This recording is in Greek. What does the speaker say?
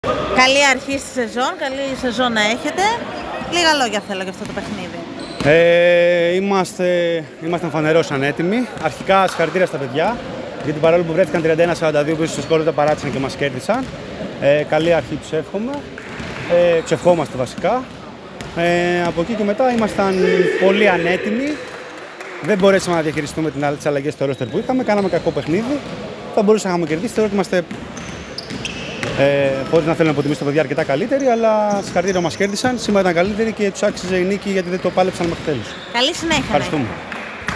Καλή αρχή στη σεζόν, καλή σεζόν να έχετε. Λίγα λόγια θέλω για αυτό το παιχνίδι. Ήμασταν φανερώς ανέτοιμοι. Αρχικά συγχαρητήρια στα παιδιά, γιατί παρόλο που βρέθηκαν 31-42 πίσω στο σκορ, τα παράτησαν και μας κέρδισαν. Καλή αρχή τους εύχομαι. Τους ευχόμαστε βασικά. Από εκεί και μετά ήμασταν πολύ ανέτοιμοι. Δεν μπορέσαμε να διαχειριστούμε τις αλλαγές στο ρόστερ που είχαμε. Κάναμε κακό παιχνίδι. Θα μπορούσαμε να κερδίσει. Θεωρώ ότι είμαστε, χωρίς να θέλω να υποτιμήσω τα παιδιά, αρκετά καλύτεροι. Αλλά συγχαρητήρια μας κέρδισαν. Σήμερα ήταν καλύτεροι και τους άξιζε η νίκη γιατί δεν το πάλεψαν μέχρι τέλους. Καλή συνέχεια. Ευχαριστούμε.